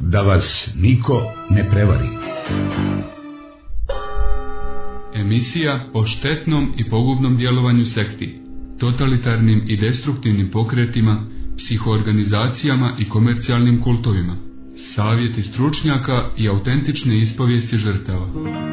da vas niko ne prevari. Emisija o štetnom i pogubnom djelovanju sekti, totalitarnim i destruktivnim pokretima, psihoorganizacijama i komercijalnim kultovima. Savjeti stručnjaka i autentične ispovijesti žrtava.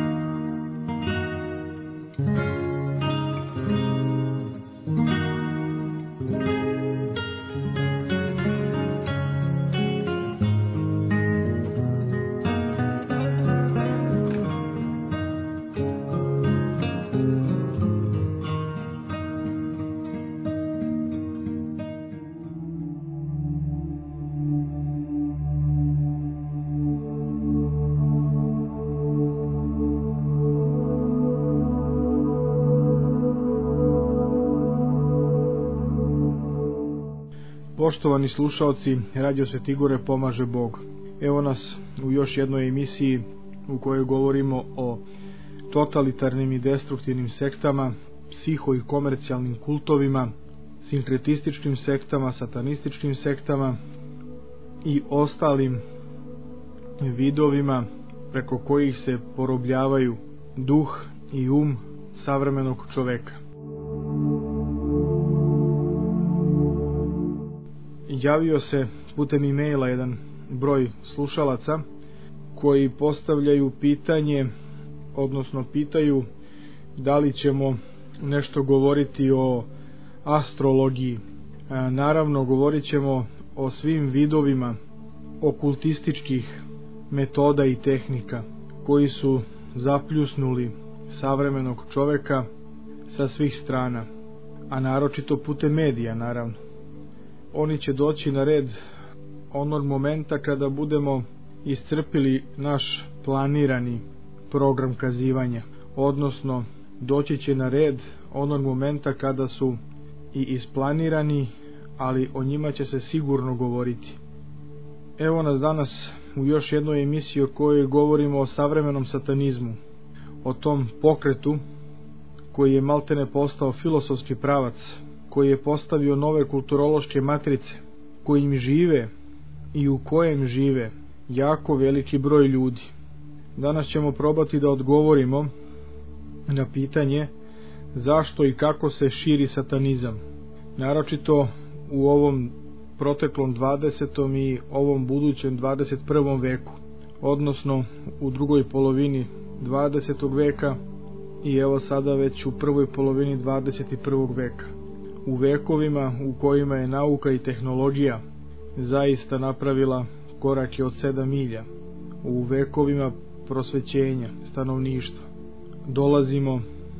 Poštovani slušalci, Radio Svetigore pomaže Bog. Evo nas u još jednoj emisiji u kojoj govorimo o totalitarnim i destruktivnim sektama, psiho i komercijalnim kultovima, sinkretističkim sektama, satanističkim sektama i ostalim vidovima preko kojih se porobljavaju duh i savremenog čoveka. Javio se putem e-maila jedan broj slušalaca koji postavljaju pitanje, odnosno pitaju da li ćemo nešto govoriti o astrologiji. Naravno, govorit ćemo o svim vidovima okultističkih metoda i tehnika koji su zapljusnuli savremenog čoveka sa svih strana, a naročito putem medija, naravno. Oni će doći na red onog momenta kada budemo iscrpili naš planirani program kazivanja, odnosno doći će na red onog momenta kada su i isplanirani, ali o njima će se sigurno govoriti. Evo nas danas u još jednoj emisiji o kojoj govorimo o savremenom satanizmu, o tom pokretu koji je maltene postao filosofski pravac, koji je postavio nove kulturološke matrice, kojim žive i u kojem žive jako veliki broj ljudi. Danas ćemo probati da odgovorimo na pitanje zašto i kako se širi satanizam, naročito u ovom proteklom 20. i ovom budućem 21. veku, odnosno u drugoj polovini 20. veka i evo sada već u prvoj polovini 21. veka. U vekovima u kojima je nauka i tehnologija zaista napravila korake od 7 milja, u vekovima prosvećenja stanovništva, dolazimo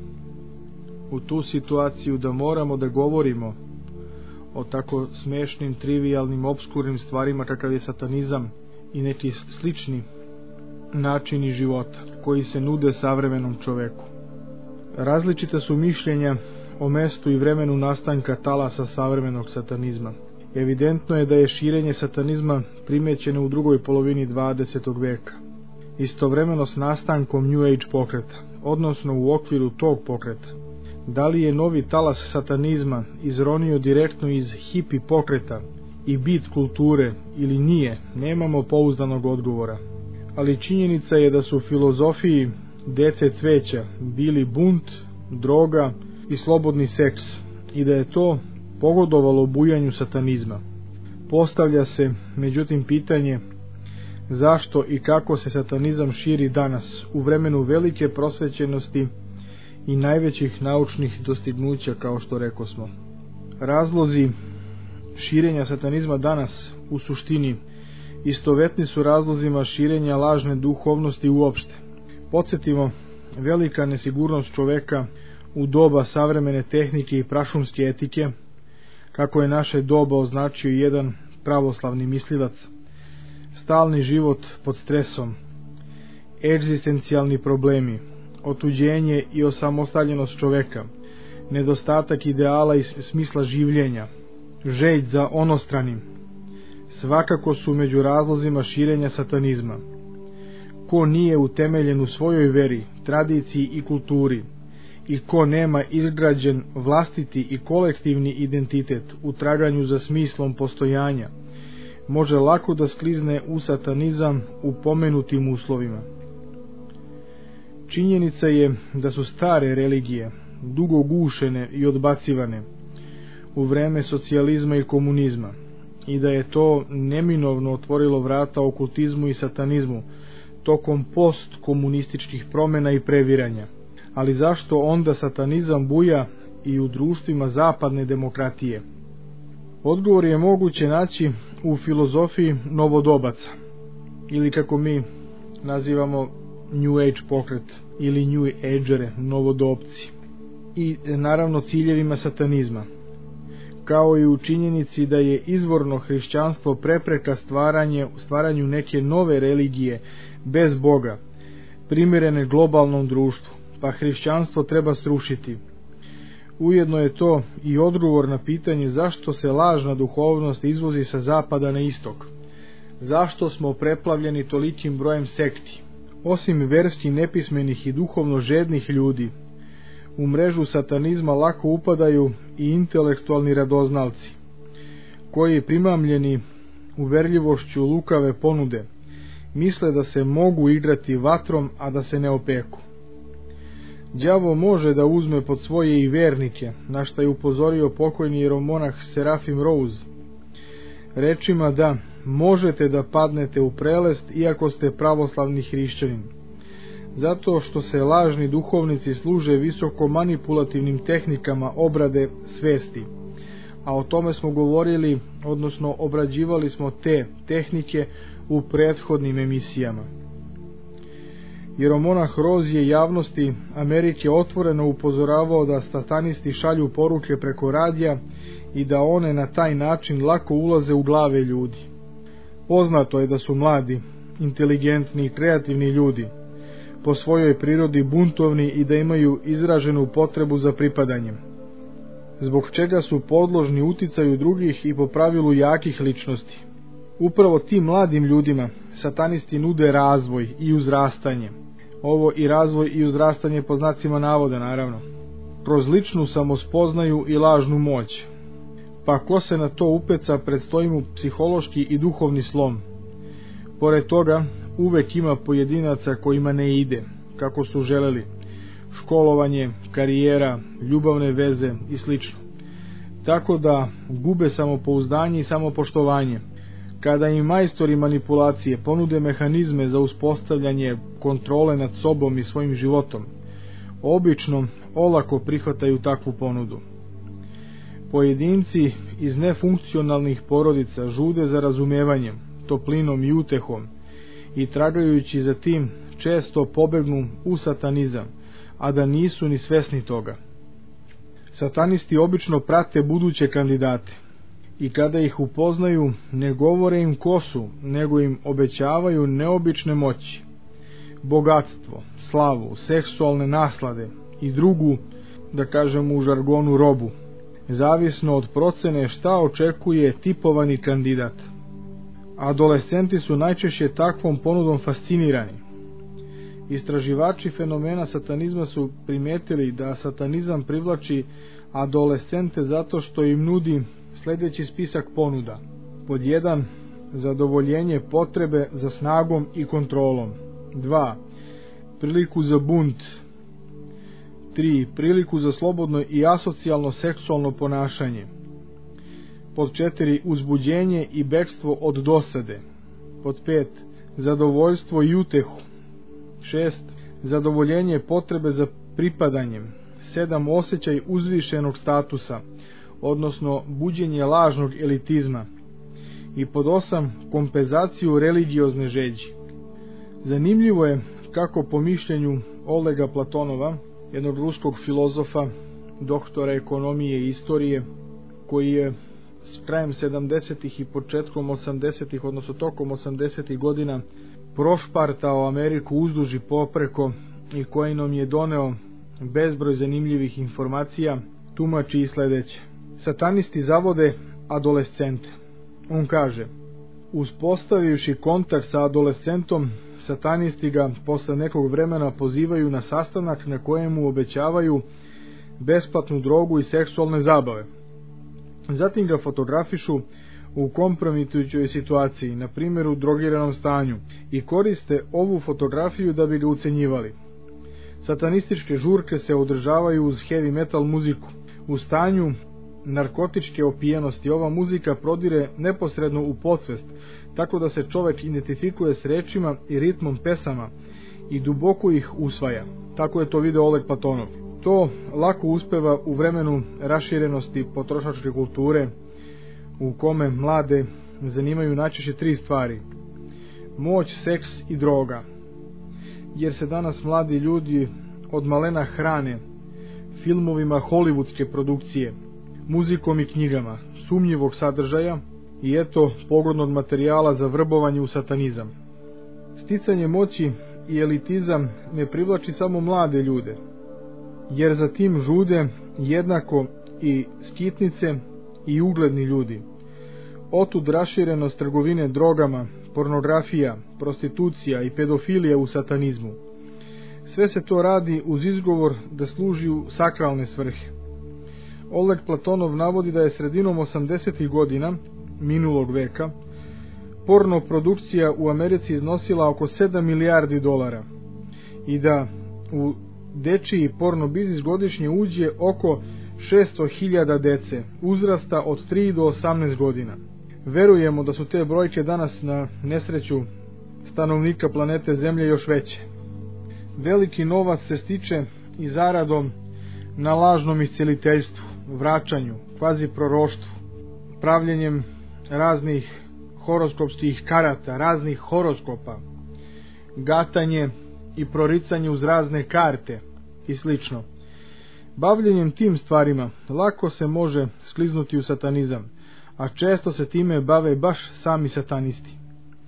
u tu situaciju da moramo da govorimo o tako smešnim, trivijalnim, opskurnim stvarima kakav je satanizam i neki slični načini života koji se nude savremenom čoveku. Različita su mišljenja o mestu i vremenu nastanka talasa savremenog satanizma. Evidentno je da je širenje satanizma primećeno u drugoj polovini 20. veka, istovremeno s nastankom New Age pokreta, odnosno u okviru tog pokreta. Da li je novi talas satanizma izronio direktno iz hipi pokreta i beat kulture ili nije, nemamo pouzdanog odgovora. Ali činjenica je da su u filozofiji dece cveća bili bunt, droga i slobodni seks i da je to pogodovalo bujanju satanizma. Postavlja se međutim pitanje zašto i kako se satanizam širi danas u vremenu velike prosvećenosti i najvećih naučnih dostignuća, kao što rekosmo. Razlozi širenja satanizma danas u suštini istovetni su razlozima širenja lažne duhovnosti uopšte. Podsjetimo, velika nesigurnost čoveka u doba savremene tehnike i prašumske etike, kako je naše doba označio jedan pravoslavni mislilac, stalni život pod stresom, egzistencijalni problemi, otuđenje i osamostaljenost čoveka, nedostatak ideala i smisla življenja, želj za onostranim, svakako su među razlozima širenja satanizma. Ko nije utemeljen u svojoj veri, tradiciji i kulturi, i ko nema izgrađen vlastiti i kolektivni identitet u traganju za smislom postojanja, može lako da sklizne u satanizam u pomenutim uslovima. Činjenica je da su stare religije dugo gušene i odbacivane u vreme socijalizma i komunizma i da je to neminovno otvorilo vrata okultizmu i satanizmu tokom postkomunističkih promjena i previranja. Ali zašto onda satanizam buja i u društvima zapadne demokratije? Odgovor je moguće naći u filozofiji novodobaca, ili kako mi nazivamo New Age pokret ili New Agere, novodobci, i naravno ciljevima satanizma, kao i u činjenici da je izvorno hrišćanstvo prepreka stvaranju neke nove religije bez Boga, primjerene globalnom društvu, pa hrišćanstvo treba srušiti. Ujedno je to i odgovor na pitanje zašto se lažna duhovnost izvozi sa zapada na istok. Zašto smo preplavljeni tolikim brojem sekti? Osim verski nepismenih i duhovno žednih ljudi, u mrežu satanizma lako upadaju i intelektualni radoznalci, koji primamljeni uverljivošću lukave ponude, misle da se mogu igrati vatrom, a da se ne opeku. Đavo može da uzme pod svoje i vernike, na šta je upozorio pokojni jeromonah Serafim Rose, rečima da možete da padnete u prelest iako ste pravoslavni hrišćanin, zato što se lažni duhovnici služe visoko manipulativnim tehnikama obrade svesti, a o tome smo govorili, odnosno obrađivali smo te tehnike u prethodnim emisijama. Jeromonah Rose je javnosti Amerike otvoreno upozoravao da satanisti šalju poruke preko radija i da one na taj način lako ulaze u glave ljudi. Poznato je da su mladi, inteligentni i kreativni ljudi, po svojoj prirodi buntovni i da imaju izraženu potrebu za pripadanjem, zbog čega su podložni uticaju drugih i po pravilu jakih ličnosti. Upravo tim mladim ljudima satanisti nude razvoj i uzrastanje. Ovo i razvoj i uzrastanje po znacima navoda, naravno, kroz ličnu samospoznaju i lažnu moć. Pa ko se na to upeca, predstoji mu psihološki i duhovni slom. Pored toga, uvek ima pojedinaca kojima ne ide, kako su želeli, školovanje, karijera, ljubavne veze i sl. Tako da gube samopouzdanje i samopoštovanje. Kada im majstori manipulacije ponude mehanizme za uspostavljanje kontrole nad sobom i svojim životom, obično olako prihvataju takvu ponudu. Pojedinci iz nefunkcionalnih porodica žude za razumevanjem, toplinom i utehom i tragajući za tim često pobegnu u satanizam, a da nisu ni svesni toga. Satanisti obično prate buduće kandidate i kada ih upoznaju ne govore im ko su, nego im obećavaju neobične moći, bogatstvo, slavu, seksualne naslade i drugu, da kažemo u žargonu, robu, zavisno od procene šta očekuje tipovani kandidat. Adolescenti su najčešće takvom ponudom fascinirani. Istraživači fenomena satanizma su primetili da satanizam privlači adolescente zato što im nudi sljedeći spisak ponuda. Pod 1. Zadovoljenje potrebe za snagom i kontrolom. 2. Priliku za bunt. 3. Priliku za slobodno i asocijalno seksualno ponašanje. Pod 4. Uzbuđenje i bekstvo od dosade. Pod 5. Zadovoljstvo i utehu. 6. Zadovoljenje potrebe za pripadanjem. 7. Osjećaj uzvišenog statusa, odnosno buđenje lažnog elitizma. I pod 8. Kompenzaciju religiozne žeđi. Zanimljivo je kako po mišljenju Olega Platonova, jednog ruskog filozofa, doktora ekonomije i istorije, koji je s krajem 70. i početkom 80. odnosno tokom 80. godina prošpartao Ameriku uzduž i popreko i koji nam je doneo bezbroj zanimljivih informacija, tumači i sljedeće. Satanisti zavode adolescente. On kaže: uspostavivši kontakt sa adolescentom, satanisti ga posle nekog vremena pozivaju na sastanak na kojemu obećavaju besplatnu drogu i seksualne zabave. Zatim ga fotografišu, u kompromitujućoj situaciji, na primjer u drogiranom stanju, i koriste ovu fotografiju da bi ga ucenjivali. Satanističke žurke se održavaju uz heavy metal muziku. U stanju narkotičke opijenosti ova muzika prodire neposredno u podsvest, tako da se čovjek identifikuje s rečima i ritmom pesama i duboko ih usvaja. Tako je to video Oleg Platonov. To lako uspeva u vremenu raširenosti potrošačke kulture, u kome mlade zanimaju najčešće 3 stvari: moć, seks i droga. Jer se danas mladi ljudi od malena hrane filmovima hollywoodske produkcije, muzikom i knjigama sumnjivog sadržaja i eto pogodnog materijala za vrbovanje u satanizam. Sticanje moći i elitizam ne privlači samo mlade ljude, jer za tim žude jednako i skitnice i ugledni ljudi. Otud raširenost trgovine drogama, pornografija, prostitucija i pedofilija u satanizmu. Sve se to radi uz izgovor da služi u sakralne svrhe. Oleg Platonov navodi da je sredinom 80. godina minulog veka porno produkcija u Americi iznosila oko 7 milijardi dolara i da u dečiji porno biznis godišnje uđe oko 600.000 dece uzrasta od 3 do 18 godina. Verujemo da su te brojke danas na nesreću stanovnika planete Zemlje još veće. Veliki novac se stiče i zaradom na lažnom isceliteljstvu, vraćanju, kvazi proroštvu, pravljenjem raznih horoskopskih karata, raznih horoskopa, gatanje i proricanje uz razne karte i slično. Bavljenjem tim stvarima lako se može skliznuti u satanizam, a često se time bave baš sami satanisti.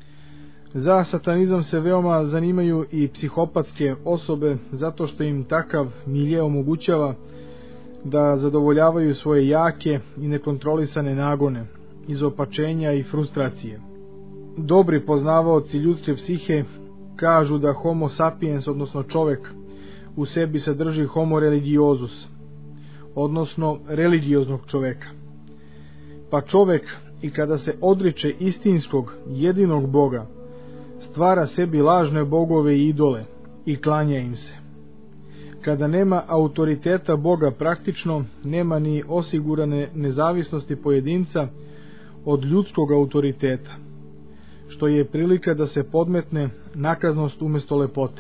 Za satanizam se veoma zanimaju i psihopatske osobe, zato što im takav milje omogućava da zadovoljavaju svoje jake i nekontrolisane nagone, izopačenja i frustracije. Dobri poznavaoci ljudske psihe kažu da homo sapiens, odnosno čovek, u sebi sadrži homo religiosus, odnosno religioznog čoveka. Pa čovek, i kada se odriče istinskog, jedinog Boga, stvara sebi lažne bogove i idole i klanja im se. Kada nema autoriteta Boga, praktično nema ni osigurane nezavisnosti pojedinca od ljudskog autoriteta, što je prilika da se podmetne nakaznost umjesto lepote.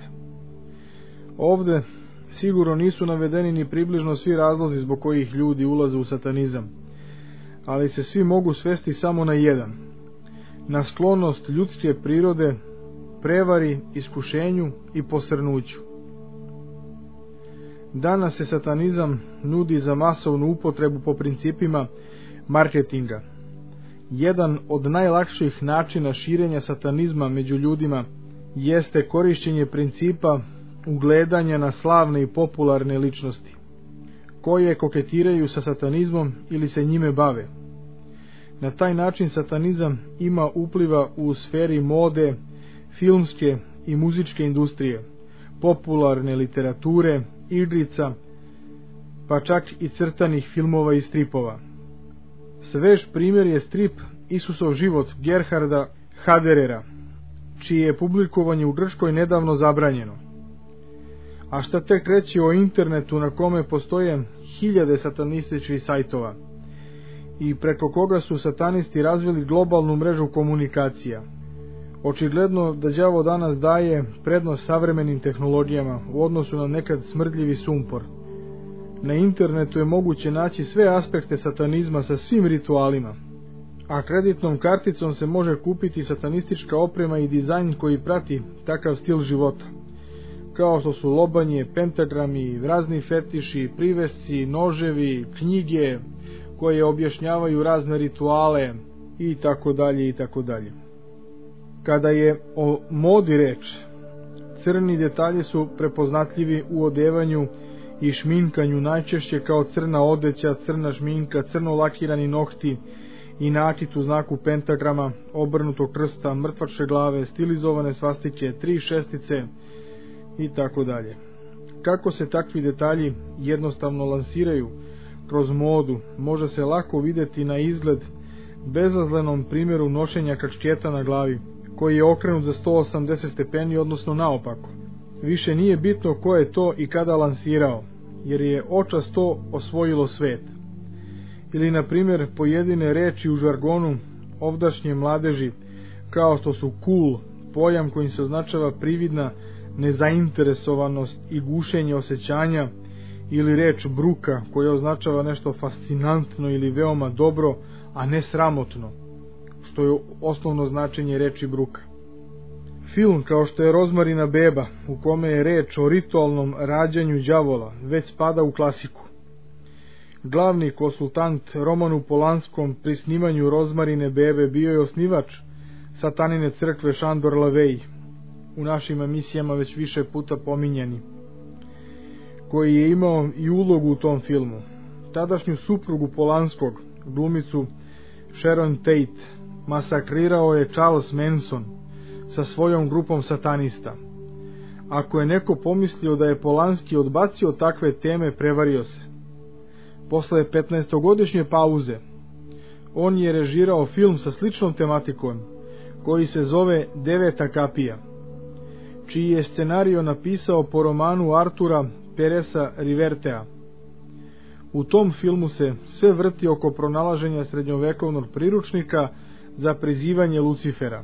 Ovde sigurno nisu navedeni ni približno svi razlozi zbog kojih ljudi ulaze u satanizam, ali se svi mogu svesti samo na jedan: na sklonost ljudske prirode prevari, iskušenju i posrnuću. Danas se satanizam nudi za masovnu upotrebu po principima marketinga. Jedan od najlakših načina širenja satanizma među ljudima jeste korišćenje principa ugledanja na slavne i popularne ličnosti, koje koketiraju sa satanizmom ili se njime bave. Na taj način satanizam ima upliva u sferi mode, filmske i muzičke industrije, popularne literature, igrica, pa čak i crtanih filmova i stripova. Svež primjer je strip Isusov život Gerharda Haderera, čije je publikovanje u Grčkoj nedavno zabranjeno. A šta tek reći o internetu, na kome postoje hiljade satanističkih sajtova i preko koga su satanisti razvili globalnu mrežu komunikacija. Očigledno da đavo danas daje prednost savremenim tehnologijama u odnosu na nekad smrdljivi sumpor. Na internetu je moguće naći sve aspekte satanizma sa svim ritualima, a kreditnom karticom se može kupiti satanistička oprema i dizajn koji prati takav stil života, kao što su lobanje, pentagrami, razni fetiši, privesci, noževi, knjige koje objašnjavaju razne rituale i tako dalje i tako dalje. Kada je o modi reč, crni detalji su prepoznatljivi u odevanju i šminkanju, najčešće kao crna odeća, crna šminka, crno lakirani nokti i nakit u znaku pentagrama, obrnutog krsta, mrtvačke glave, stilizovane svastike, 3 šestice i tako dalje. Kako se takvi detalji jednostavno lansiraju kroz modu, može se lako vidjeti na izgled bezazlenom primjeru nošenja kačketa na glavi, koji je okrenut za 180 stepeni, odnosno naopako. Više nije bitno ko je to i kada lansirao, jer je očas to osvojilo svet. Ili, na primjer, pojedine reči u žargonu ovdašnje mladeži, kao što su cool, pojam kojim se označava prividna nezainteresovanost i gušenje osjećanja, ili reč bruka, koja označava nešto fascinantno ili veoma dobro, a ne sramotno, što je osnovno značenje reči bruka. Film kao što je Rozmarina beba, u kome je reč o ritualnom rađanju đavola, već spada u klasiku. Glavni konsultant Romanu Polanskom pri snimanju Rozmarine bebe bio je osnivač satanine crkve Šandor Lavej, u našim emisijama već više puta pominjani, koji je imao i ulogu u tom filmu. Tadašnju suprugu Polanskog, glumicu Sharon Tate, masakrirao je Charles Manson sa svojom grupom satanista. Ako je neko pomislio da je Polanski odbacio takve teme, prevario se. Posle 15-godišnje pauze, on je režirao film sa sličnom tematikom, koji se zove Deveta kapija, čiji je scenario napisao po romanu Artura Peresa Rivertea. U tom filmu se sve vrti oko pronalaženja srednjovekovnog priručnika za prizivanje Lucifera.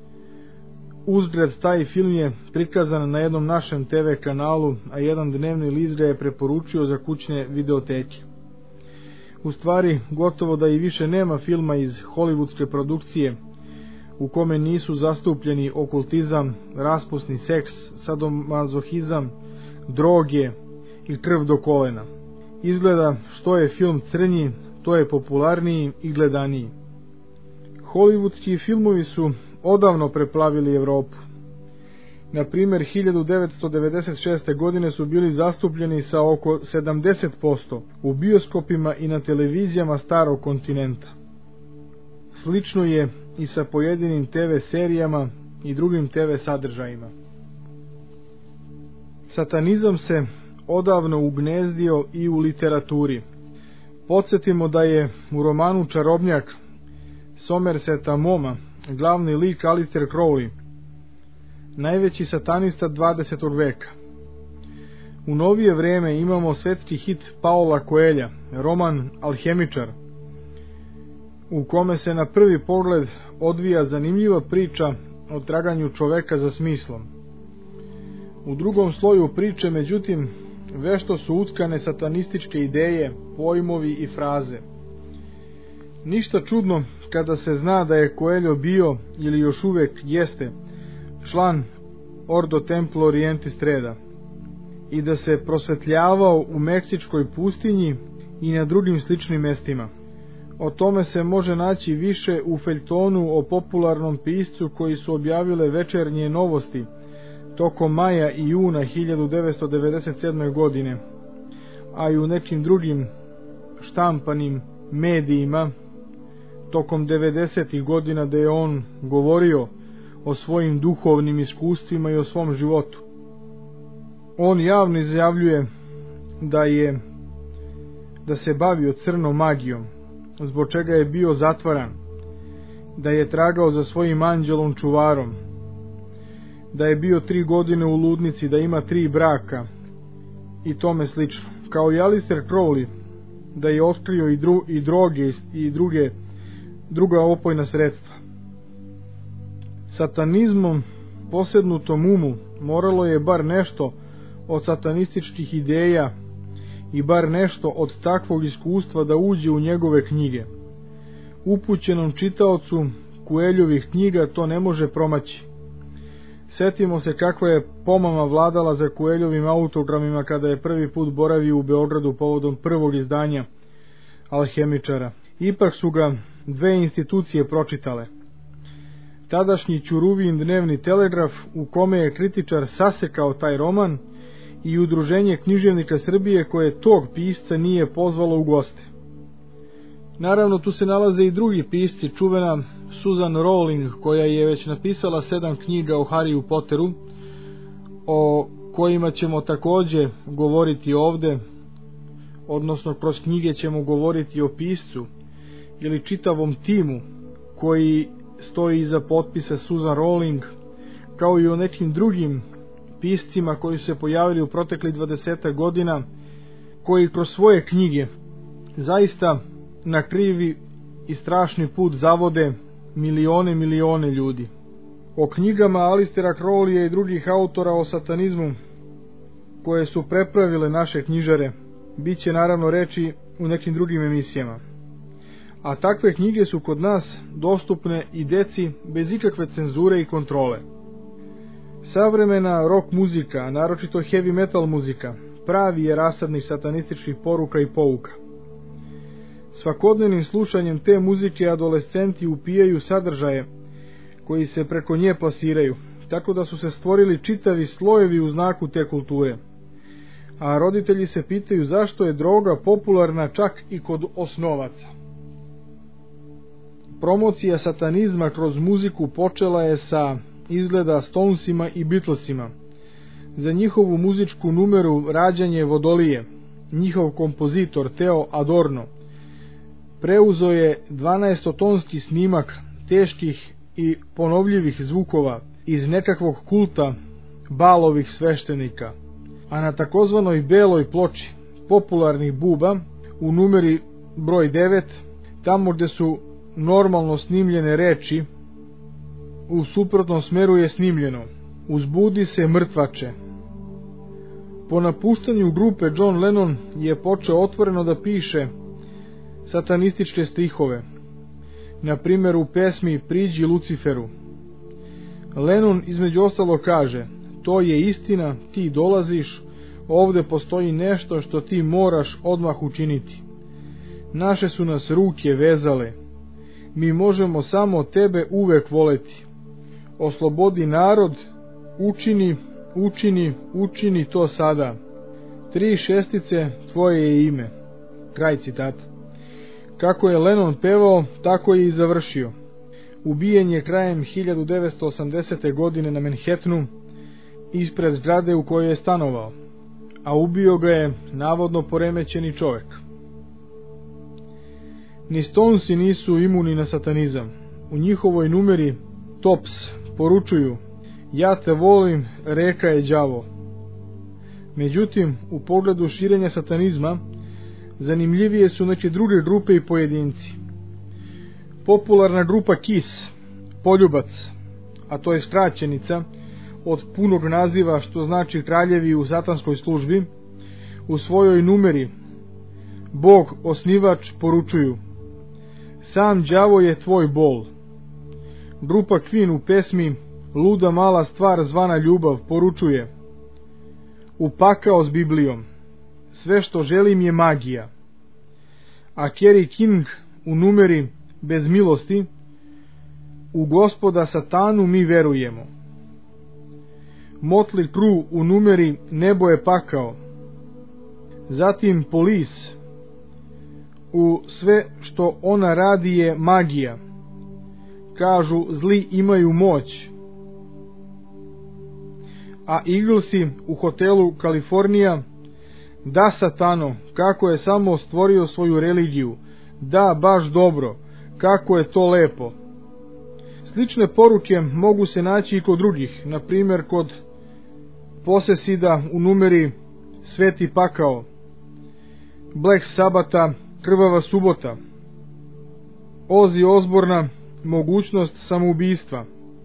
Uzgred, taj film je prikazan na jednom našem TV kanalu, a jedan dnevni list ga je preporučio za kućne videoteke. U stvari, gotovo da i više nema filma iz hollywoodske produkcije u kome nisu zastupljeni okultizam, raspusni seks, sadomazohizam, droge i krv do kolena. Izgleda što je film crnji, to je popularniji i gledaniji. Hollywoodski filmovi su odavno preplavili Evropu. Na primjer, 1996. godine su bili zastupljeni sa oko 70% u bioskopima i na televizijama starog kontinenta. Slično je i sa pojedinim TV serijama i drugim TV sadržajima. Satanizam se odavno ugnezdio i u literaturi. Podsjetimo da je u romanu Čarobnjak Somerseta Moma glavni lik Aleister Crowley, najveći satanista 20. veka. U novije vreme imamo svetski hit Paula Coelha, roman Alhemičar, u kome se na prvi pogled odvija zanimljiva priča o traganju čoveka za smislom. U drugom sloju priče, međutim, vešto su utkane satanističke ideje, pojmovi i fraze. Ništa čudno kada se zna da je Coelho bio, ili još uvek jeste, član Ordo Templo Orientis Reda i da se prosvetljavao u Meksičkoj pustinji i na drugim sličnim mestima. O tome se može naći više u feljtonu o popularnom piscu koji su objavile Večernje novosti tokom maja i juna 1997. godine, a i u nekim drugim štampanim medijima tokom 90. godina, da je on govorio o svojim duhovnim iskustvima i o svom životu. On javno izjavljuje da se bavio crnom magijom, zbog čega je bio zatvaran, da je tragao za svojim anđelom čuvarom, da je bio 3 godine u ludnici, da ima 3 braka i tome slično. Kao i Aleister Crowley, da je otkrio i droge i druga opojna sredstva. Satanizmom posednutom umu moralo je bar nešto od satanističkih ideja i bar nešto od takvog iskustva da uđe u njegove knjige. Upućenom čitaocu Coelhovih knjiga to ne može promaći. Setimo se kakva je pomama vladala za Coelhovim autogramima kada je prvi put boravio u Beogradu povodom prvog izdanja Alhemičara. Ipak su ga 2 institucije pročitale. Tadašnji Ćuruvin dnevni telegraf, u kome je kritičar sasekao taj roman, i Udruženje književnika Srbije, koje tog pisca nije pozvalo u goste. Naravno, tu se nalaze i drugi pisci, čuvena Susan Rowling, koja je već napisala 7 knjiga o Harryu Potteru, o kojima ćemo također govoriti ovde, odnosno kroz knjige ćemo govoriti o piscu ili čitavom timu koji stoji iza potpisa Susan Rowling, kao i o nekim drugim piscima koji su se pojavili u proteklih 20 godina, koji kroz svoje knjige zaista na krivi i strašni put zavode milione ljudi. O knjigama Alistera Crowleya i drugih autora o satanizmu koje su prepravile naše knjižare bit će naravno reči u nekim drugim emisijama. A takve knjige su kod nas dostupne i deci bez ikakve cenzure i kontrole. Savremena rock muzika, naročito heavy metal muzika, pravi je rasadnik satanističkih poruka i pouka. Svakodnevnim slušanjem te muzike adolescenti upijaju sadržaje koji se preko nje plasiraju, tako da su se stvorili čitavi slojevi u znaku te kulture. A roditelji se pitaju zašto je droga popularna čak i kod osnovaca. Promocija satanizma kroz muziku počela je sa izgleda Stonesima i Beatlesima. Za njihovu muzičku numeru Rađanje vodolije, njihov kompozitor Theo Adorno preuzeo je 12-tonski snimak teških i ponovljivih zvukova iz nekakvog kulta balovih sveštenika, a na takozvanoj beloj ploči popularnih buba u numeri broj 9, tamo gde su normalno snimljene reči, u suprotnom smeru je snimljeno: uzbudi se mrtvače. Po napuštanju grupe John Lennon je počeo otvoreno da piše satanističke stihove, na primjer u pesmi Priđi Luciferu. Lennon između ostalo kaže: to je istina, ti dolaziš, ovde postoji nešto što ti moraš odmah učiniti. Naše su nas ruke vezale, mi možemo samo tebe uvek voleti. Oslobodi narod, učini to sada. 3 šestice tvoje je ime. Kraj citata. Kako je Lennon pevao, tako je i završio. Ubijen je krajem 1980. godine na Manhattanu, ispred zgrade u kojoj je stanovao, a ubio ga je navodno poremećeni čovjek. Ni Stonesi nisu imuni na satanizam. U njihovoj numeri Tops poručuju: ja te volim, reka je đavo. Međutim, u pogledu širenja satanizma zanimljivije su neke druge grupe i pojedinci. Popularna grupa Kiss, poljubac, a to je skraćenica od punog naziva što znači kraljevi u satanskoj službi, u svojoj numeri Bog osnivač poručuju: sam đavo je tvoj bol. Grupa Queen u pesmi Luda mala stvar zvana ljubav poručuje: upakao s Biblijom, sve što želim je magija. A Kerry King u numeri Bez milosti: u Gospoda satanu mi verujemo. Motley Crue u numeri Nebo je pakao. Zatim Police u sve što ona radi je magija, kažu zli imaju moć. A Eaglesi u hotelu Kalifornija: da satano, kako je samo stvorio svoju religiju, da baš dobro, kako je to lepo. Slične poruke mogu se naći i kod drugih, na primjer kod Posesida u numeri Sveti pakao, Black Sabata Krvava subota, Ozzy Osborna Mogućnost samoubistva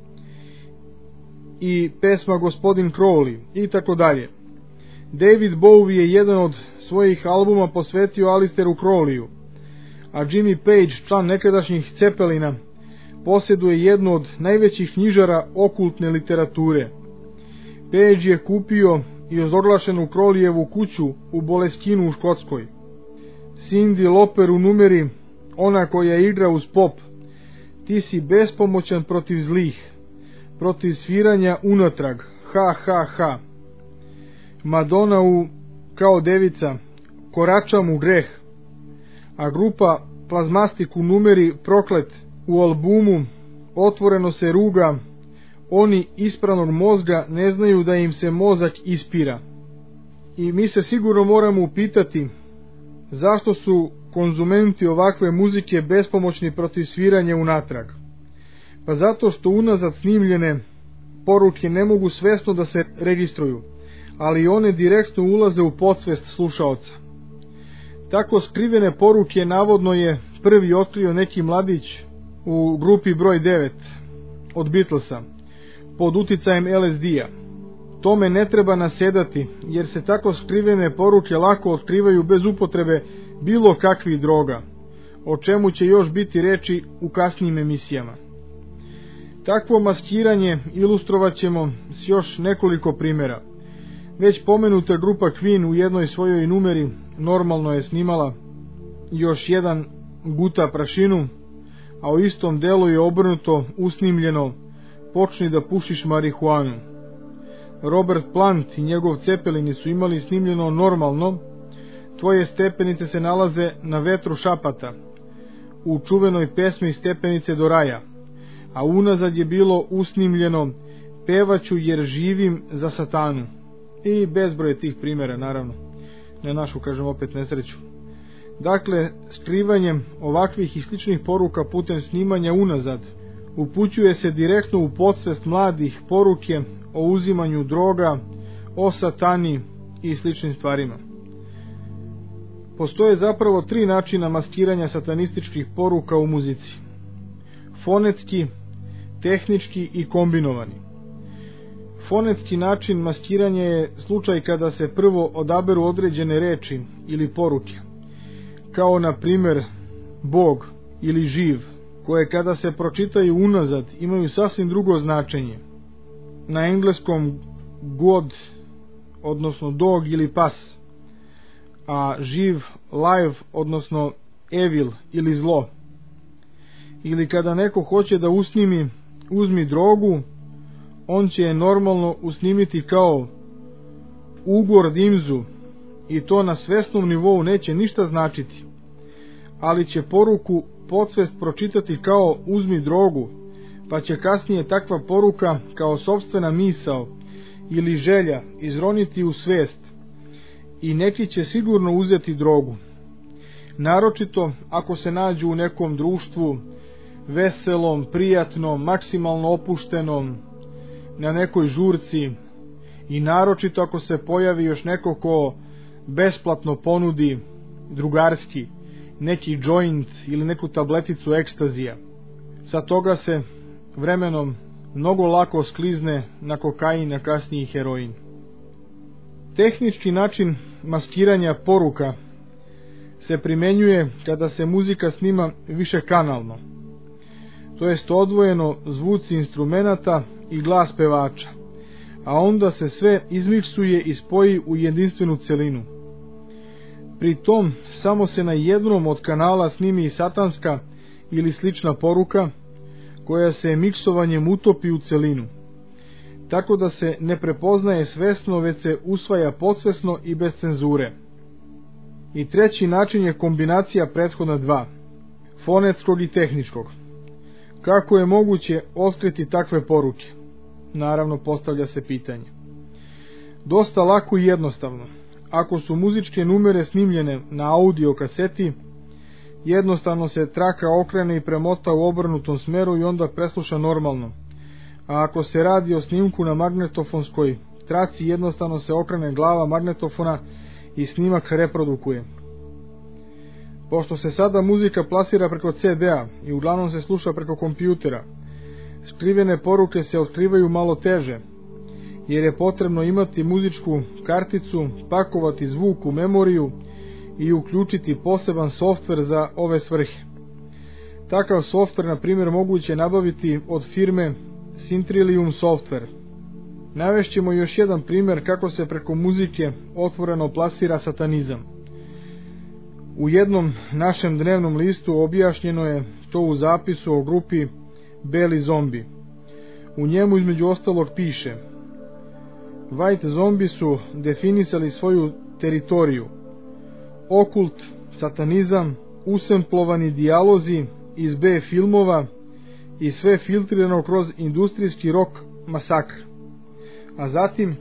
i pesma Gospodin Crowley i tako dalje. David Bowie je jedan od svojih albuma posvetio Alisteru Crowleyu, a Jimmy Page, član nekadašnjih Cepelina, posjeduje jednu od najvećih knjižara okultne literature. Page je kupio i ozoglašenu Crowleyevu kuću u Boleskinu u Škotskoj. Cyndi Lauper u numeri Ona koja igra uz pop: ti si bespomoćan protiv zlih, protiv sviranja unatrag, ha ha ha. Madonna u Kao devica: koračam u greh. A grupa Plazmastik u numeri Proklet u albumu otvoreno se ruga: oni ispranog mozga ne znaju da im se mozak ispira. I mi se sigurno moramo upitati zašto su konzumenti ovakve muzike bespomoćni protiv sviranja unatrag? Pa zato što unazad snimljene poruke ne mogu svesno da se registruju, ali one direktno ulaze u podsvest slušaoca. Tako skrivene poruke navodno je prvi otkrio neki mladić u grupi broj 9 od Beatlesa pod uticajem LSD-a. Tome ne treba nasedati, jer se tako skrivene poruke lako otkrivaju bez upotrebe bilo kakvih droga, o čemu će još biti reči u kasnijim emisijama. Takvo maskiranje ilustrovat ćemo s još nekoliko primjera. Već pomenuta grupa Queen u jednoj svojoj numeri normalno je snimala još jedan guta prašinu, a u istom delu je obrnuto usnimljeno počni da pušiš marihuanu. Robert Plant i njegov Cepelini su imali snimljeno normalno tvoje stepenice se nalaze na vetru šapata u čuvenoj pesmi Stepenice do raja, a unazad je bilo usnimljeno pevaću jer živim za satanu. I bezbroj tih primjera, naravno, na našu, kažem opet, nesreću. Dakle, skrivanjem ovakvih i sličnih poruka putem snimanja unazad upućuje se direktno u podsvest mladih poruke o uzimanju droga, o satani i sličnim stvarima. Postoje zapravo 3 načina maskiranja satanističkih poruka u muzici: fonetski, tehnički i kombinovani. Fonetski način maskiranja je slučaj kada se prvo odaberu određene reči ili poruke, kao na primjer Bog ili živ, koje kada se pročitaju unazad imaju sasvim drugo značenje. Na engleskom God, odnosno dog ili pas, a živ live, odnosno evil ili zlo. Ili kada neko hoće da usnimi uzmi drogu, on će je normalno usnimiti kao ugor dimzu i to na svesnom nivou neće ništa značiti, ali će poruku podsvest pročitati kao uzmi drogu, pa će kasnije takva poruka kao sopstvena misao ili želja izroniti u svest i neki će sigurno uzeti drogu. Naročito ako se nađu u nekom društvu veselom, prijatnom, maksimalno opuštenom, na nekoj žurci, i naročito ako se pojavi još neko ko besplatno ponudi drugarski neki joint ili neku tableticu ekstazija. Sa toga se vremenom mnogo lako sklizne na kokain, a kasnije i heroin. Tehnički način maskiranja poruka se primenjuje kada se muzika snima višekanalno, to jest odvojeno zvuci instrumenata i glas pevača, a onda se sve izmiksuje i spoji u jedinstvenu celinu. Pri tom samo se na jednom od kanala snimi satanska ili slična poruka, koja se miksovanjem utopi u celinu, tako da se ne prepoznaje svesno, već se usvaja podsvesno i bez cenzure. I treći način je kombinacija prethodna 2, fonetskog i tehničkog. Kako je moguće otkriti takve poruke? Naravno, postavlja se pitanje. Dosta lako i jednostavno. Ako su muzičke numere snimljene na audio kaseti, jednostavno se traka okrene i premota u obrnutom smeru i onda presluša normalno. A ako se radi o snimku na magnetofonskoj traci, jednostavno se okrene glava magnetofona i snimak reprodukuje. Pošto se sada muzika plasira preko CD-a i uglavnom se sluša preko kompjutera, skrivene poruke se otkrivaju malo teže, jer je potrebno imati muzičku karticu, pakovati zvuk u memoriju i uključiti poseban softver za ove svrhe. Takav softver, na primjer, moguće nabaviti od firme Syntrilium Software. Navešćemo još jedan primjer kako se preko muzike otvoreno plasira satanizam. U jednom našem dnevnom listu objašnjeno je to u zapisu o grupi Beli zombi. U njemu između ostalog piše: White zombi su definisali svoju teritoriju, okult, satanizam, usemplovani dijalozi iz B filmova i sve filtrirano kroz industrijski rock masakr. A zatim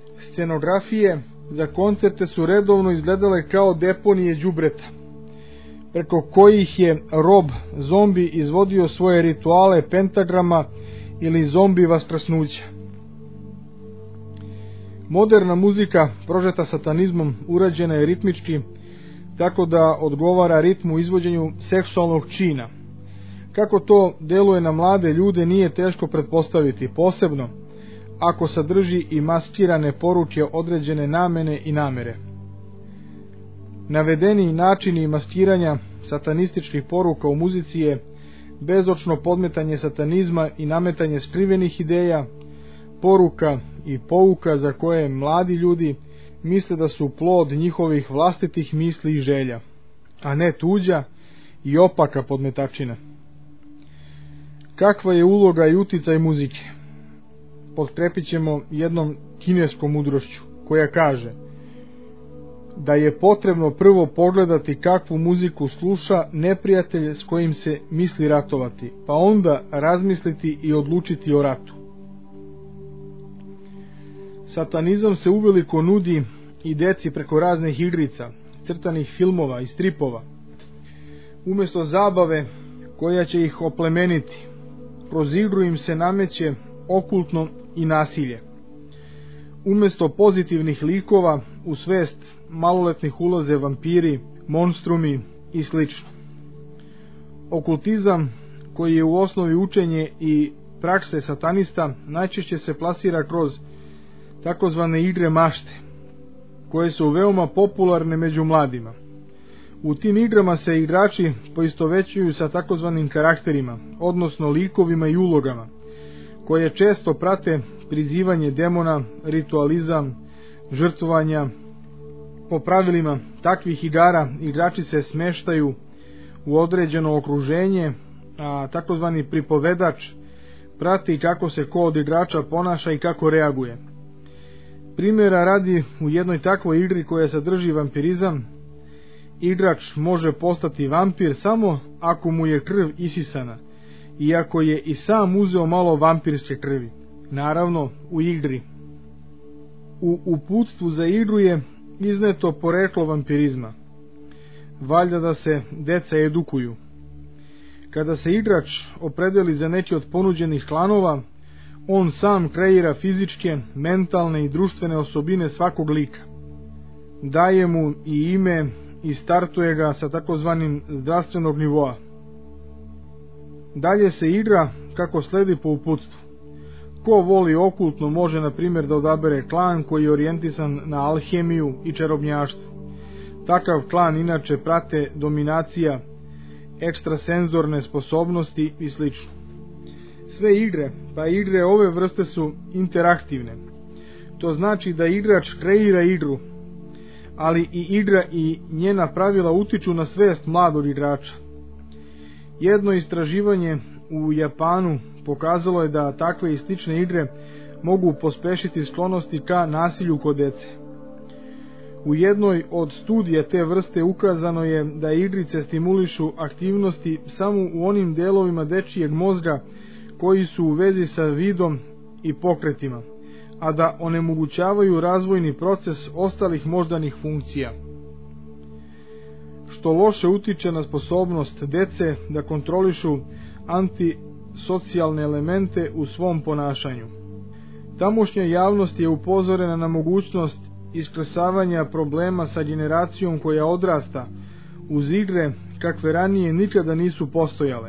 scenografije za koncerte su redovno izgledale kao deponije đubreta. preko kojih je rob zombi izvodio svoje rituale pentagrama ili zombi vaskrsnuća. Moderna muzika prožeta satanizmom urađena je ritmički, tako da odgovara ritmu izvođenju seksualnog čina. Kako to deluje na mlade ljude nije teško pretpostaviti, posebno ako sadrži i maskirane poruke određene namene i namere. Navedeni načini maskiranja satanističkih poruka u muzici je bezočno podmetanje satanizma i nametanje skrivenih ideja, poruka i pouka za koje mladi ljudi misle da su plod njihovih vlastitih misli i želja, a ne tuđa i opaka podmetačina. Kakva je uloga i uticaj muzike? Potkrepit ćemo jednom kineskom mudrošću, koja kaže da je potrebno prvo pogledati kakvu muziku sluša neprijatelj s kojim se misli ratovati, pa onda razmisliti i odlučiti o ratu. Satanizam se uveliko nudi i deci preko raznih igrica, crtanih filmova i stripova. Umjesto zabave koja će ih oplemeniti, kroz igru im se nameće okultno i nasilje. Umjesto pozitivnih likova u svest maloletnih ulaze vampiri, monstrumi i sl. Okultizam, koji je u osnovi učenje i prakse satanista, najčešće se plasira kroz takozvane igre mašte, koje su veoma popularne među mladima. U tim igrama se igrači poistovećuju sa takozvanim karakterima, odnosno likovima i ulogama, koje često prate prizivanje demona, ritualizam, žrtvovanja. Po pravilima takvih igara igrači se smeštaju u određeno okruženje, a takozvani pripovedač prati kako se ko od igrača ponaša i kako reaguje. Primjera radi, u jednoj takvoj igri koja sadrži vampirizam, igrač može postati vampir samo ako mu je krv isisana, iako je i sam uzeo malo vampirske krvi, naravno u igri. U uputstvu za igru je izneto poreklo vampirizma, valjda da se deca edukuju. Kada se igrač opredeli za neki od ponuđenih klanova, on sam kreira fizičke, mentalne i društvene osobine svakog lika. Daje mu i ime i startuje ga sa takozvanim zdravstvenog nivoa. Dalje se igra kako sledi po uputstvu. Ko voli okultno može na primjer da odabere klan koji je orijentisan na alhemiju i čarobnjaštvo. Takav klan inače prate dominacija, ekstrasenzorne sposobnosti i sl. Sve igre, pa igre ove vrste su interaktivne. To znači da igrač kreira igru, ali i igra i njena pravila utiču na svest mladog igrača. Jedno istraživanje u Japanu pokazalo je da takve i slične igre mogu pospešiti sklonosti ka nasilju kod dece. U jednoj od studija te vrste ukazano je da igrice stimulišu aktivnosti samo u onim delovima dečijeg mozga koji su u vezi sa vidom i pokretima, a da onemogućavaju razvojni proces ostalih moždanih funkcija, što loše utiče na sposobnost dece da kontrolišu antisocijalne elemente u svom ponašanju. Tamošnja javnost je upozorena na mogućnost iskresavanja problema sa generacijom koja odrasta uz igre kakve ranije nikada nisu postojale.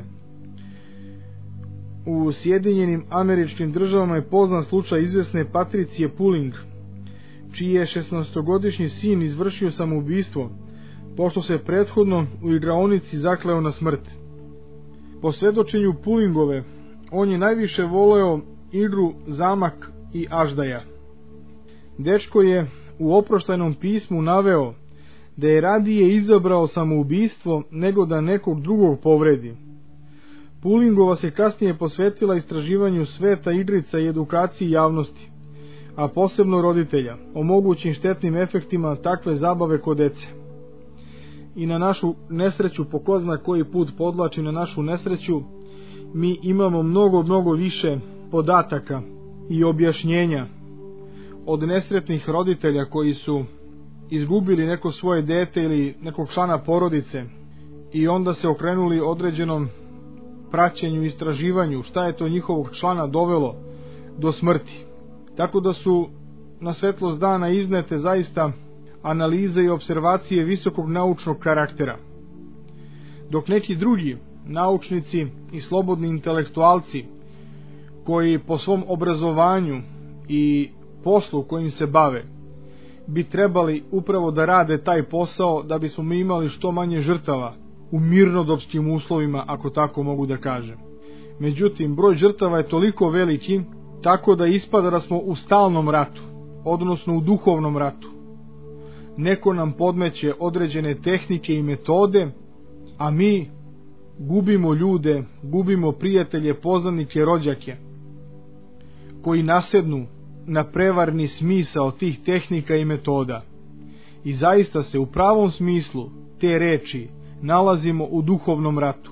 U Sjedinjenim Američkim Državama je poznat slučaj izvesne Patricije Pulling, čiji je 16-godišnji sin izvršio samoubistvo, pošto se prethodno u igraonici zakleo na smrt. Po svedočenju Pullingove, on je najviše voleo igru Zamak i Aždaja. Dečko je u oproštajnom pismu naveo da je radije izabrao samoubistvo nego da nekog drugog povredi. Pullingova se kasnije posvetila istraživanju sveta igrica i edukaciji javnosti, a posebno roditelja, o mogućim štetnim efektima takve zabave kod dece. I na našu nesreću, po ko zna koji put podlači na našu nesreću, mi imamo mnogo više podataka i objašnjenja od nesretnih roditelja koji su izgubili neko svoje dete ili nekog člana porodice, i onda se okrenuli određenom praćenju i istraživanju šta je to njihovog člana dovelo do smrti. Tako da su na svetlost dana iznete zaista analize i observacije visokog naučnog karaktera. Dok neki drugi naučnici i slobodni intelektualci koji po svom obrazovanju i poslu kojim se bave bi trebali upravo da rade taj posao da bismo mi imali što manje žrtava u mirnodopskim uslovima, ako tako mogu da kažem. Međutim, broj žrtava je toliko veliki, tako da ispada da smo u stalnom ratu, odnosno u duhovnom ratu. Neko nam podmeće određene tehnike i metode, a mi gubimo ljude, gubimo prijatelje, poznanike, rođake, koji nasednu na prevarni smisao tih tehnika i metoda. I zaista se u pravom smislu te reči nalazimo u duhovnom ratu.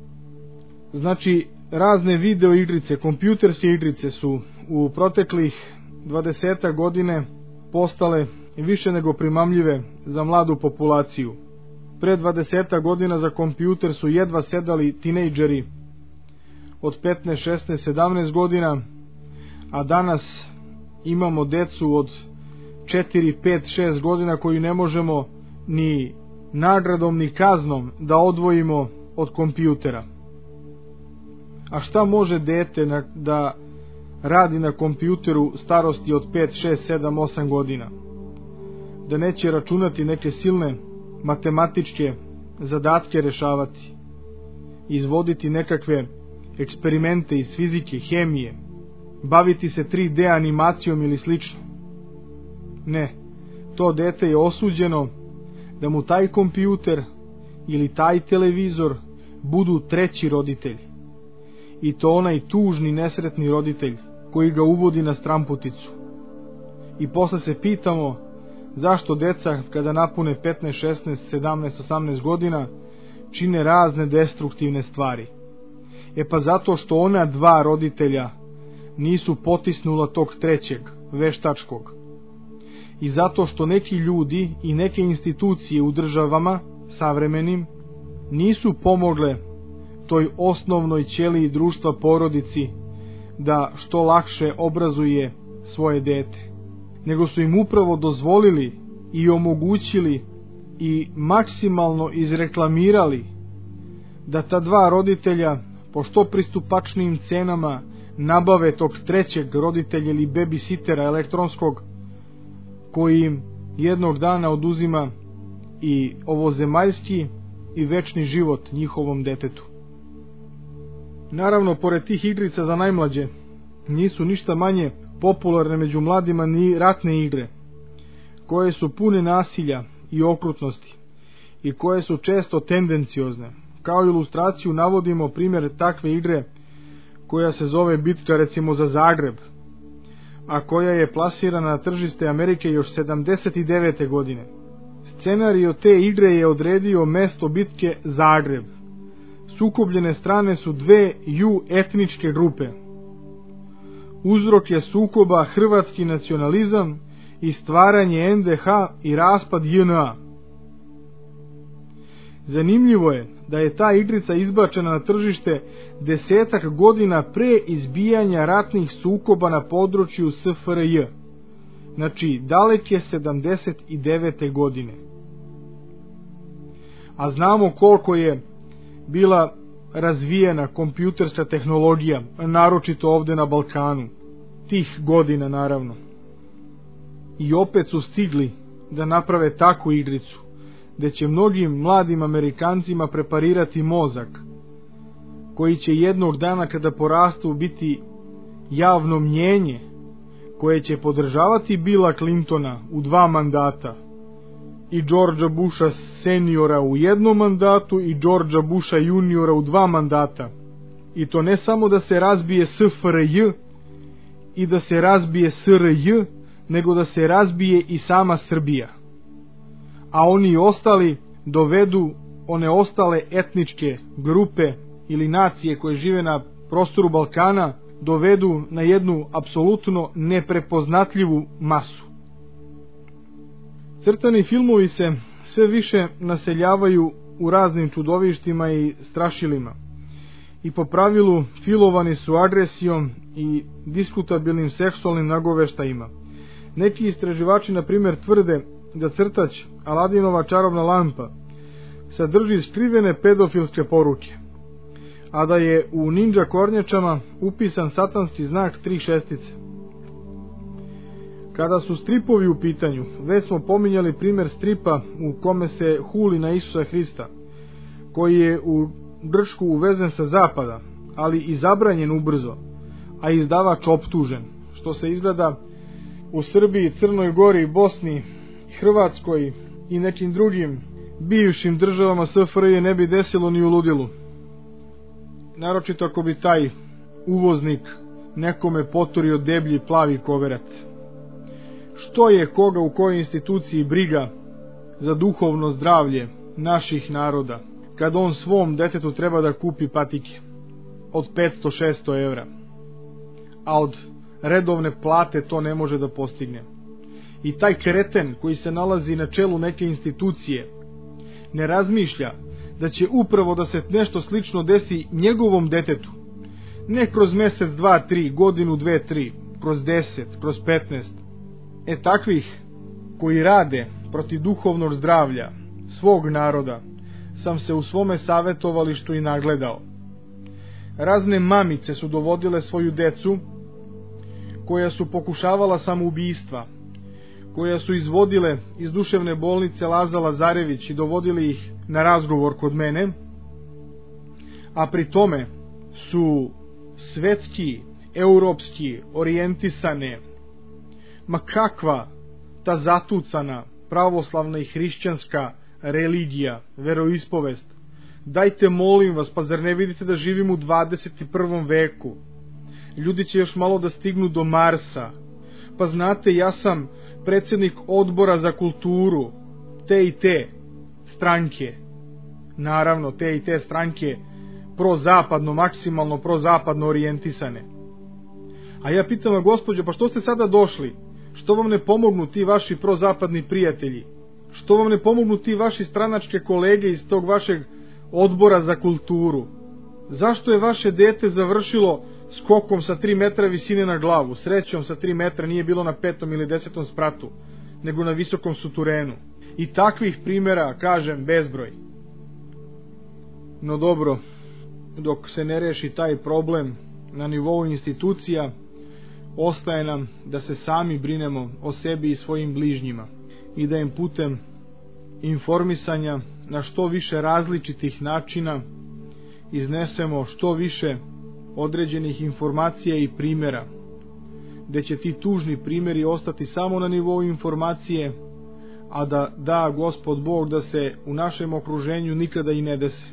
Znači, razne video igrice, kompjuterske igrice su u proteklih 20 godine postale više nego primamljive za mladu populaciju. Pre 20 godina za kompjuter su jedva sedali tinejdžeri od 15, 16, 17 godina, a danas imamo decu od 4, 5, 6 godina koju ne možemo ni nagradom ni kaznom da odvojimo od kompjutera. A šta može dete da radi na kompjuteru starosti od 5, 6, 7, 8 godina? Da neće računati neke silne matematičke zadatke rešavati, izvoditi nekakve eksperimente iz fizike, hemije, baviti se 3D animacijom ili slično. Ne, to dete je osuđeno da mu taj kompjuter ili taj televizor budu treći roditelj. I to onaj tužni, nesretni roditelj koji ga uvodi na stramputicu. I posle se pitamo zašto deca kada napune 15, 16, 17, 18 godina čine razne destruktivne stvari. Pa zato što ona dva roditelja nisu potisnula tog trećeg, veštačkog. I zato što neki ljudi i neke institucije u državama savremenim nisu pomogle toj osnovnoj ćeliji društva, porodici, da što lakše obrazuje svoje dete, nego su im upravo dozvolili i omogućili i maksimalno izreklamirali da ta dva roditelja po što pristupačnijim cenama nabave tog trećeg roditelja ili babysitera elektronskog, koji im jednog dana oduzima i ovozemaljski i večni život njihovom detetu. Naravno, pored tih igrica za najmlađe, nisu ništa manje popularne među mladima ni ratne igre, koje su pune nasilja i okrutnosti i koje su često tendenciozne. Kao ilustraciju navodimo primjer takve igre koja se zove bitka recimo za Zagreb, a koja je plasirana na tržište Amerike još 79. godine. Scenario te igre je odredio mesto bitke Zagreb. Sukobljene strane su dve etničke grupe. Uzrok je sukoba hrvatski nacionalizam i stvaranje NDH i raspad JNA. Zanimljivo je da je ta igrica izbačena na tržište 10 godina pre izbijanja ratnih sukoba na području SFRJ, znači daleke 79. godine. A znamo koliko je bila razvijena kompjuterska tehnologija, naročito ovde na Balkanu, tih godina naravno. I opet su stigli da naprave takvu igricu, gde će mnogim mladim Amerikancima preparirati mozak, koji će jednog dana kada porastu biti javno mnjenje, koje će podržavati Billa Clintona u 2 mandata, i Georgea Busha seniora u 1 mandatu i Georgea Busha juniora u 2 mandata. I to ne samo da se razbije SFRJ i da se razbije SRJ, nego da se razbije i sama Srbija. A oni ostali dovedu one ostale etničke grupe ili nacije koje žive na prostoru Balkana, dovedu na jednu apsolutno neprepoznatljivu masu. Crtani filmovi se sve više naseljavaju u raznim čudovištima i strašilima i po pravilu filovani su agresijom i diskutabilnim seksualnim nagoveštajima. Neki istraživači, na primjer, tvrde da crtač Aladinova čarobna lampa sadrži skrivene pedofilske poruke, a da je u ninja kornjačama upisan satanski znak 3 šestice. Kada su stripovi u pitanju, već smo pominjali primjer stripa u kome se huli na Isusa Hrista, koji je u Grčku uvezen sa zapada, ali i zabranjen ubrzo, a izdavač optužen, što se izgleda u Srbiji, Crnoj Gori, Bosni, Hrvatskoj i nekim drugim bivšim državama SFRJ ne bi desilo ni u ludilu. Naročito ako bi taj uvoznik nekome poturio deblji plavi koverat. Što je koga u kojoj instituciji briga za duhovno zdravlje naših naroda, kad on svom detetu treba da kupi patike od 500-600 evra, a od redovne plate to ne može da postigne. I taj kreten koji se nalazi na čelu neke institucije ne razmišlja da će upravo da se nešto slično desi njegovom detetu, ne kroz mesec, 2, 3, godinu, 2, 3, kroz 10, kroz 15. Takvih koji rade protiv duhovnog zdravlja svog naroda sam se u svome savjetovalištu i nagledao. Razne mamice su dovodile svoju decu koja su pokušavala samoubistva, koja su izvodile iz duševne bolnice Laza Lazarević i dovodili ih na razgovor kod mene, a pri tome su svetski, europski, orijentisane. Ma kakva ta zatucana pravoslavna i hrišćanska religija, veroispovest. Dajte, molim vas, pa zar ne vidite da živimo u 21. veku? Ljudi će još malo da stignu do Marsa. Pa znate, ja sam predsjednik odbora za kulturu te i te stranke. Naravno, te i te stranke prozapadno, maksimalno prozapadno orijentisane. A ja pitam vas, gospođo, pa što ste sada došli? Što vam ne pomognu ti vaši prozapadni prijatelji? Što vam ne pomognu ti vaši stranačke kolege iz tog vašeg odbora za kulturu? Zašto je vaše dete završilo skokom sa 3 metra visine na glavu? Srećom sa 3 metra nije bilo na 5. ili 10. spratu, nego na visokom suturenu. I takvih primjera, kažem, bezbroj. No dobro, dok se ne reši taj problem na nivou institucija, ostaje nam da se sami brinemo o sebi i svojim bližnjima i da im putem informisanja na što više različitih načina iznesemo što više određenih informacija i primjera, gde će ti tužni primjeri ostati samo na nivou informacije, a da Gospod Bog da se u našem okruženju nikada i ne dese.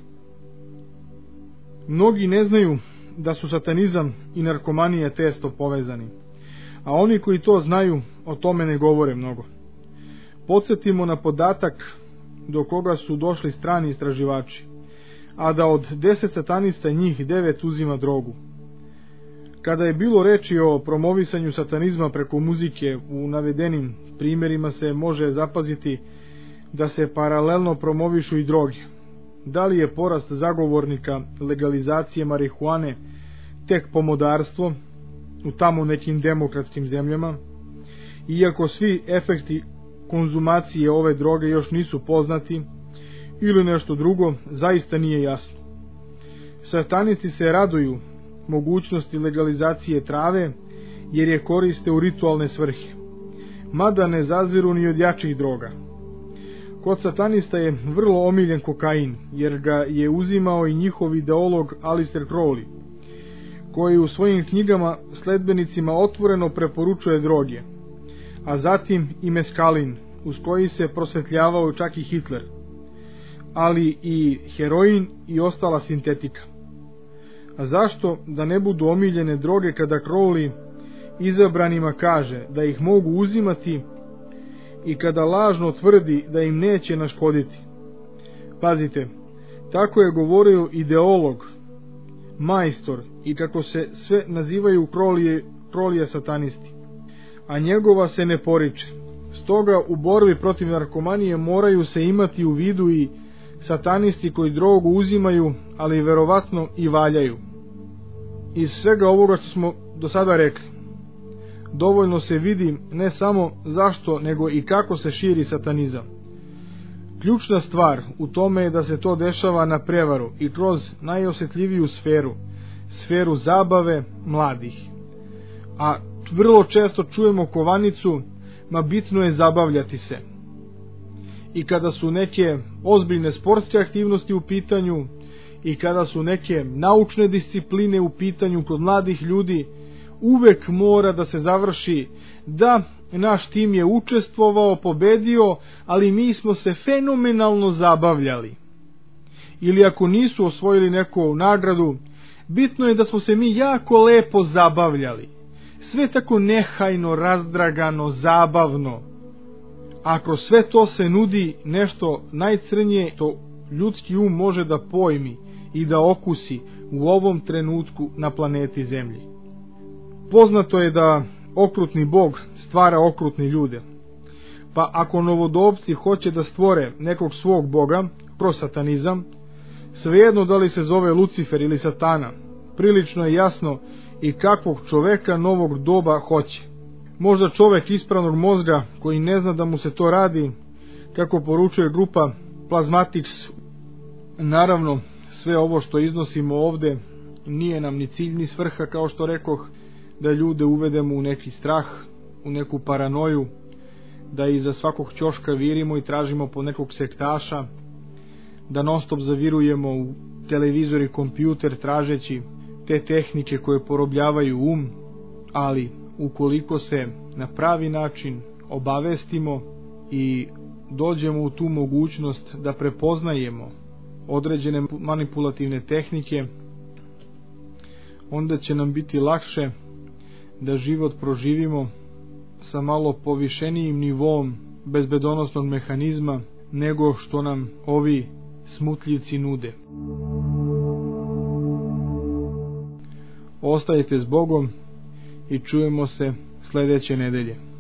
Mnogi ne znaju da su satanizam i narkomanija tesno povezani, a oni koji to znaju o tome ne govore mnogo. Podsjetimo na podatak do koga su došli strani istraživači, a da od 10 satanista njih 9 uzima drogu. Kada je bilo reči o promovisanju satanizma preko muzike, u navedenim primjerima se može zapaziti da se paralelno promovišu i droge. Da li je porast zagovornika legalizacije marihuane tek pomodarstvo u tamo nekim demokratskim zemljama, iako svi efekti konzumacije ove droge još nisu poznati, ili nešto drugo, zaista nije jasno. Satanisti se raduju mogućnosti legalizacije trave, jer je koriste u ritualne svrhe, mada ne zaziru ni od jačih droga. Kod satanista je vrlo omiljen kokain, jer ga je uzimao i njihov ideolog Aleister Crowley, koji u svojim knjigama sledbenicima otvoreno preporučuje droge, a zatim i meskalin, uz koji se prosvetljavao čak i Hitler, ali i heroin i ostala sintetika. A zašto da ne budu omiljene droge kada Crowley izabranima kaže da ih mogu uzimati i kada lažno tvrdi da im neće naškoditi? Pazite, tako je govorio ideolog, majstor i kako se sve nazivaju Crowleyja satanisti, a njegova se ne poriče. Stoga u borbi protiv narkomanije moraju se imati u vidu i satanisti koji drogu uzimaju, ali verovatno i valjaju. Iz svega ovoga što smo do sada rekli, dovoljno se vidi ne samo zašto, nego i kako se širi satanizam. Ključna stvar u tome je da se to dešava na prevaru i kroz najosjetljiviju sferu zabave mladih. A vrlo često čujemo kovanicu, ma bitno je zabavljati se. I kada su neke ozbiljne sportske aktivnosti u pitanju, i kada su neke naučne discipline u pitanju kod mladih ljudi, uvek mora da se završi da naš tim je učestvovao, pobedio, ali mi smo se fenomenalno zabavljali. Ili ako nisu osvojili neku nagradu, bitno je da smo se mi jako lepo zabavljali. Sve tako nehajno, razdragano, zabavno. A kroz sve to se nudi nešto najcrnije što ljudski um može da pojmi i da okusi u ovom trenutku na planeti Zemlji. Poznato je da okrutni Bog stvara okrutni ljude. Pa ako novodobci hoće da stvore nekog svog Boga kroz satanizam, svejedno da li se zove Lucifer ili Satana, prilično je jasno i kakvog čoveka novog doba hoće. Možda čovek ispravnog mozga koji ne zna da mu se to radi, kako poručuje grupa Plasmatics. Naravno, sve ovo što iznosimo ovde nije nam ni cilj ni svrha, kao što rekoh, da ljude uvedemo u neki strah, u neku paranoju, da iza svakog ćoška virimo i tražimo po nekog sektaša, da non stop zavirujemo u televizor i kompjuter tražeći te tehnike koje porobljavaju um, ali ukoliko se na pravi način obavestimo i dođemo u tu mogućnost da prepoznajemo određene manipulativne tehnike, onda će nam biti lakše da život proživimo sa malo povišenijim nivom bezbedonosnog mehanizma nego što nam ovi smutljivci nude. Ostajte s Bogom i čujemo se sledeće nedelje.